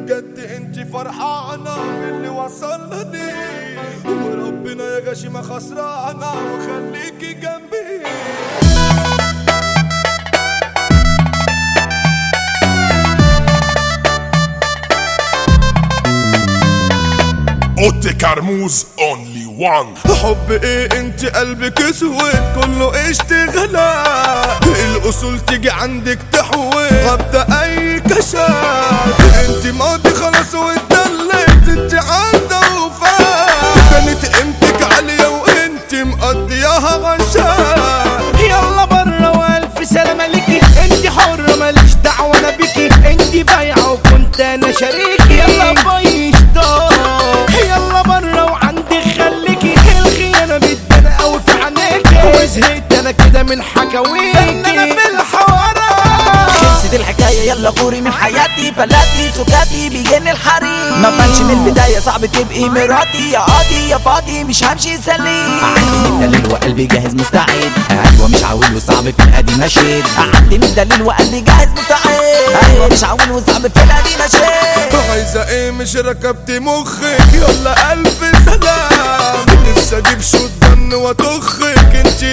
بجد انت فرحانة باللي وصلني، وربنا يا غشيمة خسرانة وخليكي جنبي. اوتي كرموز اونلي وان. حب ايه انت قلبك اسود كله اشتغالات، الاصول تيجي عندك تحوي وابدا اي كشات. انت ماضي خلاص واتدلت انت عندها وفات، كانت قيمتك عالية وانت مقضياها غشات. يلا برا والف سلامة ليكي، انت حرة ماليش دعوة انا بيكي، انت بايعة وكنت انا شريكي. يلا باي اشتاق يلا برا وعندك خليكي، الخيانة بتبان اوي في عينيكي، وزهقت انا كده من حكاويكي. انا في الحوارات خلصت الحكاية يلا غوري من حياتي، فلاتي سكاتي بيجن الحريم. ما بانش من البداية صعب تبقي مراتي، يا قاضي يا فاضي مش همشي سليم. عندي من دليل وقلبي جاهز مستعد، ايوه مش عاول وصعب في القديم اشيد. عندي من دليل وقلبي جاهز مستعد، ايوه مش عاول وصعب في القديم اشيد. عايزة ايه مش ركبت مخك يلا الف سلام، نفسي اجيب شوت دم واتخك انتي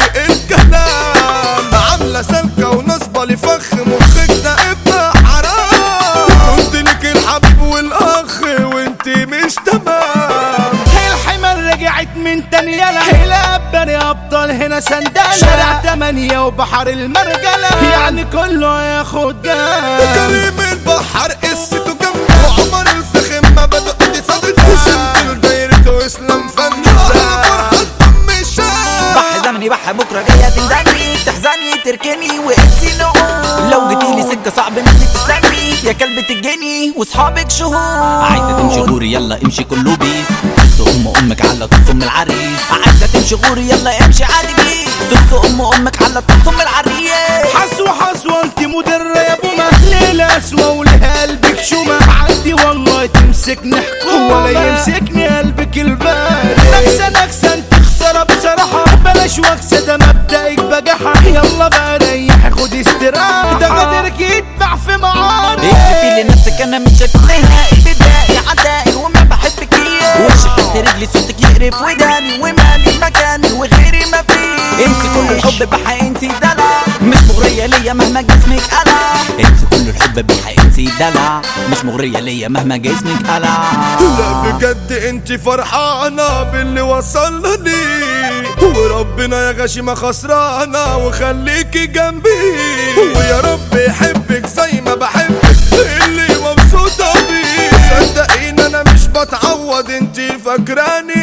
الكلام. عاملة سلكة ونصبة لفخ مخك ده ابقى حرام، كنت لك الحبيب والاخ وانتي مش تمام. الحمل رجعت من تاني يلا، الابر يا ابطال هنا سندالة، شارع 8 وبحر المرجلة، يعني كله هياخد جال. كريم البحر قصته جنبه، وعمر الفخم ما بدأ تصدق، وشمت دايرته واسلام فنان فرحة دم الشام. بح زمني بح بكرة جاية تندمي، تحزني تركني وانسي نقول. لو جيتيلي سكة صعب مني تستني، يا كلبة الجني وصحابك شهور. عايزة تمشي غوري يلا امشي كله بيس، تص امك على تص العريس. عايزة تمشي غوري يلا امشي عادي بيس، تص امك على تص العريس. حسوة انت مدرة يا بومة، ليلة اسوة ولها قلبك شومة. عندي والله تمسكني حكومة ولا يمسكني قلبك البارد. نكسة انت خسارة بصراحة، بلاش وكسة ده مبدأك بجاحة. يلا بقى ريح خد استراحة، ده قدرك يتبع في معارض. اكتبي لنفسك انا مش شكلها البدائي عدائي وما بحبك اياه، وشك تحت رجلي صوتك يقرف وداني، ومالي مكاني وغيري ما فيه. انسي كل الحب بحق انسي دلع، مش مغرية ليا مهما جسمك قلع. انسي كل الحب بحق انسي دلع، مش مغرية ليا مهما جسمك قلع. لا بجد انت فرحانة باللي وصلني، وربنا يا غشيمة خسرانة وخليكي جنبي. ويا رب يحبك زي ما بحبك اللي مبسوطة بيه. صدقيني انا مش بتعوض انت فاكراني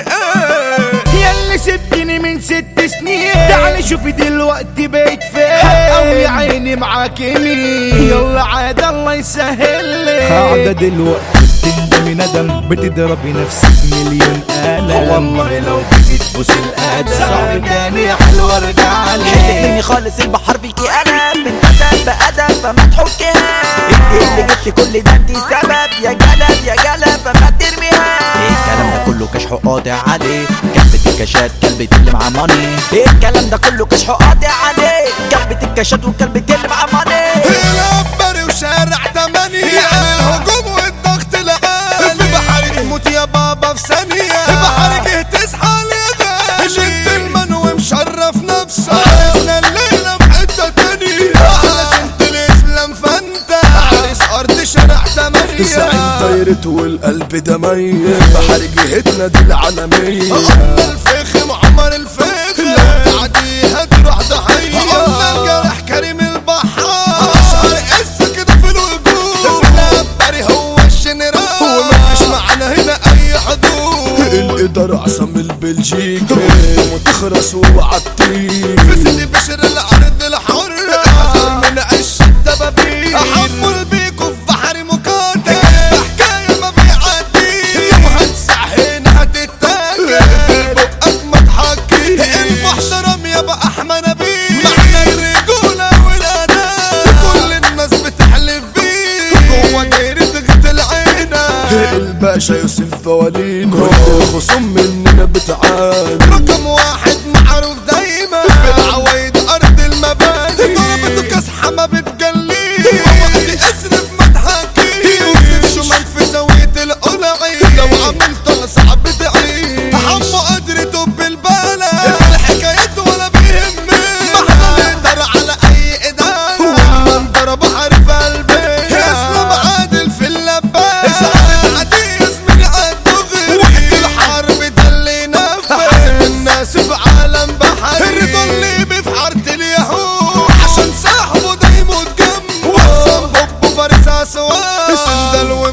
ايه، ياللي سبتني من 6 سنين. تعالي شوفي دلوقتي بقيت فين، قوي عيني معاكي مين. يلا عاد الله يسهل لي، قاعدة دلوقتي بتندمي ندم، بتضربي نفسك مليون قلم. والله لو بقيت تبوس الادب صعب تاني يا حلوة ارجع لي. حلتني خالص البحر فيكي انا، من ادب بادب فما تحكيها. انت اللي جبتي كل ده انت سبب، يا جلد يا جلد فما ترميها. الكلام ده كله كشح قاطع عليه، كلبة الكاشات كلبة اللي معاه ماني. الكلام ده كله كشح قاطع عليه، كلبة الكاشات وكلبة اللي معاه ماني. العبري وشارع 8 يعني الهجوم والضغط العالي، في بحرك موت يا بابا في ثانية، بحرك تصحى لغالي. شد المن ومشرف نفسه، عرسنا الليلة بحتة تانية، علشان الاسلام فانت عرس ارض شارع 8. سعيد دايرته والقلب ده ميت، بحر جهتنا دي العالمية. قلنا الفخم عمر الفخم، لو تعديها تروح ضحية. قلنا الجرح كريم البحار، اشهر قصة كده في الوجود. في العبري هو الجنرال، ومفيش معانا هنا اي حدود. الادارة عصام البلجيكي، متخرس وعطيه في سيدي بشر الارض الحرة. حذر من عش الدبابير، احمل بيكو في بحر مقاتل. حكاية ما بيعدي، يوم هتسع هنا هتتاكل. في بقك ما تحكي، المحترم يابا احمد نبيل، معنى الرجولة والاداء كل الناس بتحلف بيه. جوه دايرة غتل عينا الباشا يوسف فوالين، كل الخصوم مننا بتعاني. رقم 1 معروف دايما في العوايد ارض المباني، ضربته كاسحة ما بتجليه، وقت اسرف ما تحكي. يوسف شمال في زاوية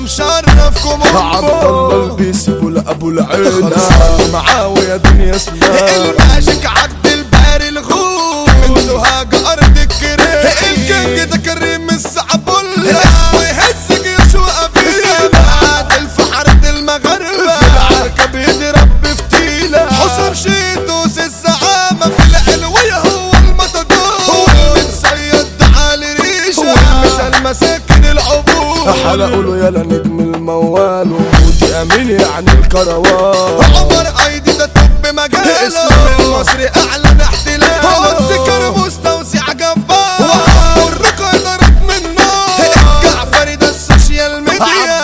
مشرفكم عبد الله البيسي ابو العيلة خلصان معاه ويا دنيا اسمها الماجيك عبد الباري الغول من سوهاج ارض الكريم الكينج ده كريم السعبولة اسمه يهزك يسوع ابينا عادل في حارة المغاربة في العركة بيضرب بفتيلة حسام شيتوس الزعامة في العلوية هو المطدور هو المتصيد تعالي ريشة والمثال مساكن العبور حلقوا له يلا نجم الموال ومودي امين يعني الكروان عمر ايدي ده توب مجاله اسلام المصري اعلن احتلال هو ابتكار مستوسع جبار والرقى ضرب من نار جعفري ده السوشيال ميديا